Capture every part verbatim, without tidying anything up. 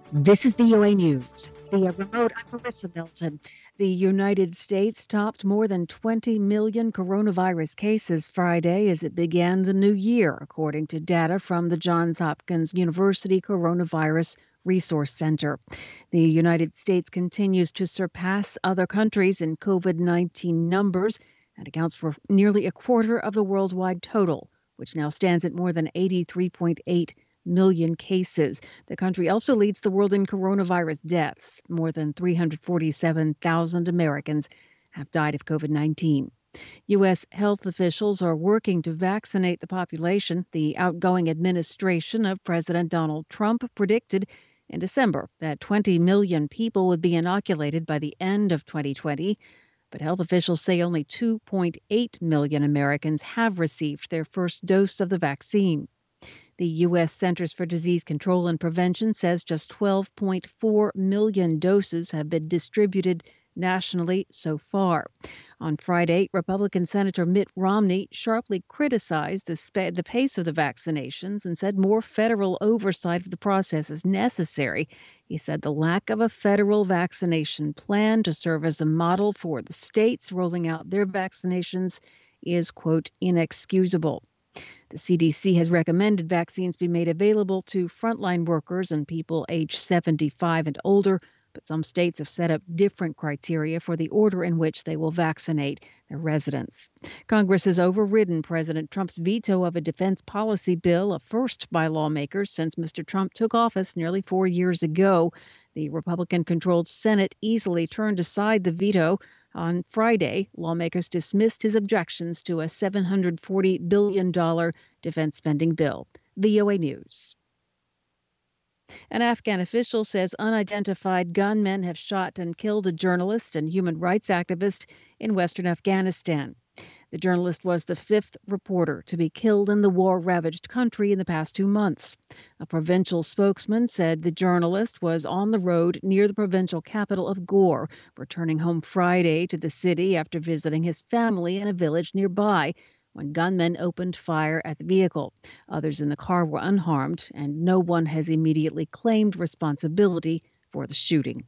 This is V O A News. Via remote, I'm Marissa Milton. The United States topped more than twenty million coronavirus cases Friday as it began the new year, according to data from the Johns Hopkins University Coronavirus Resource Center. The United States continues to surpass other countries in COVID nineteen numbers and accounts for nearly a quarter of the worldwide total, which now stands at more than eighty-three point eight million cases. The country also leads the world in coronavirus deaths. More than three hundred forty-seven thousand Americans have died of COVID nineteen. U S health officials are working to vaccinate the population. The outgoing administration of President Donald Trump predicted in December that twenty million people would be inoculated by the end of twenty twenty. But health officials say only two point eight million Americans have received their first dose of the vaccine. The U S Centers for Disease Control and Prevention says just twelve point four million doses have been distributed nationally so far. On Friday, Republican Senator Mitt Romney sharply criticized the, sp- the pace of the vaccinations and said more federal oversight of the process is necessary. He said the lack of a federal vaccination plan to serve as a model for the states rolling out their vaccinations is, quote, inexcusable. The C D C has recommended vaccines be made available to frontline workers and people age seventy-five and older, but some states have set up different criteria for the order in which they will vaccinate their residents. Congress has overridden President Trump's veto of a defense policy bill, a first by lawmakers since Mister Trump took office nearly four years ago. The Republican-controlled Senate easily turned aside the veto. On Friday, lawmakers dismissed his objections to a seven hundred forty billion dollars defense spending bill. V O A News. An Afghan official says unidentified gunmen have shot and killed a journalist and human rights activist in western Afghanistan. The journalist was the fifth reporter to be killed in the war-ravaged country in the past two months. A provincial spokesman said the journalist was on the road near the provincial capital of Ghor, returning home Friday to the city after visiting his family in a village nearby, when gunmen opened fire at the vehicle. Others in the car were unharmed, and no one has immediately claimed responsibility for the shooting.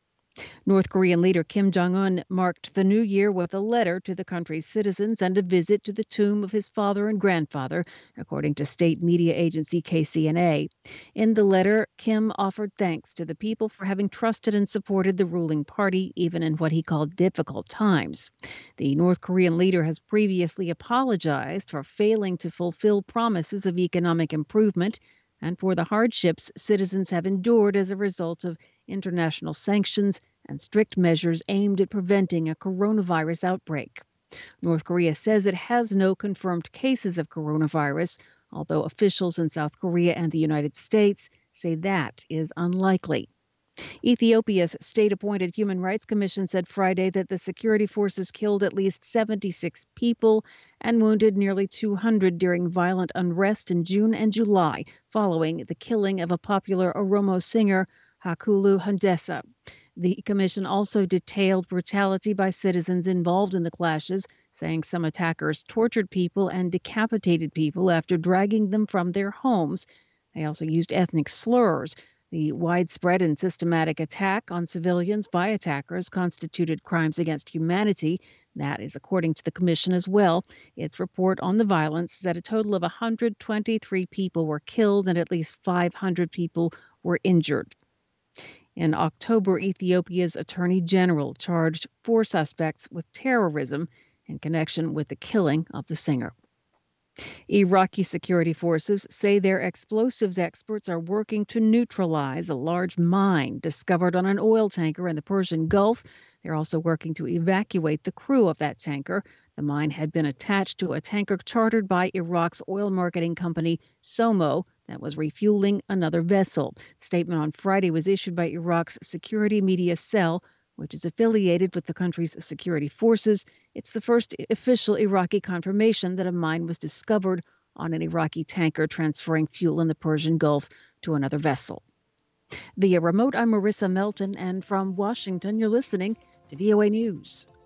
North Korean leader Kim Jong-un marked the new year with a letter to the country's citizens and a visit to the tomb of his father and grandfather, according to state media agency K C N A. In the letter, Kim offered thanks to the people for having trusted and supported the ruling party, even in what he called difficult times. The North Korean leader has previously apologized for failing to fulfill promises of economic improvement and for the hardships citizens have endured as a result of international sanctions and strict measures aimed at preventing a coronavirus outbreak. North Korea says it has no confirmed cases of coronavirus, although officials in South Korea and the United States say that is unlikely. Ethiopia's state-appointed Human Rights Commission said Friday that the security forces killed at least seventy-six people and wounded nearly two hundred during violent unrest in June and July, following the killing of a popular Oromo singer, Hakulu Hundessa. The commission also detailed brutality by citizens involved in the clashes, saying some attackers tortured people and decapitated people after dragging them from their homes. They also used ethnic slurs. The widespread and systematic attack on civilians by attackers constituted crimes against humanity. That is according to the commission as well. Its report on the violence said a total of one hundred twenty-three people were killed and at least five hundred people were injured. In October, Ethiopia's attorney general charged four suspects with terrorism in connection with the killing of the singer. Iraqi security forces say their explosives experts are working to neutralize a large mine discovered on an oil tanker in the Persian Gulf. They're also working to evacuate the crew of that tanker. The mine had been attached to a tanker chartered by Iraq's oil marketing company SOMO that was refueling another vessel. The statement on Friday was issued by Iraq's security media cell, which is affiliated with the country's security forces. It's the first official Iraqi confirmation that a mine was discovered on an Iraqi tanker transferring fuel in the Persian Gulf to another vessel. Via remote, I'm Marissa Melton, and from Washington, you're listening to V O A News.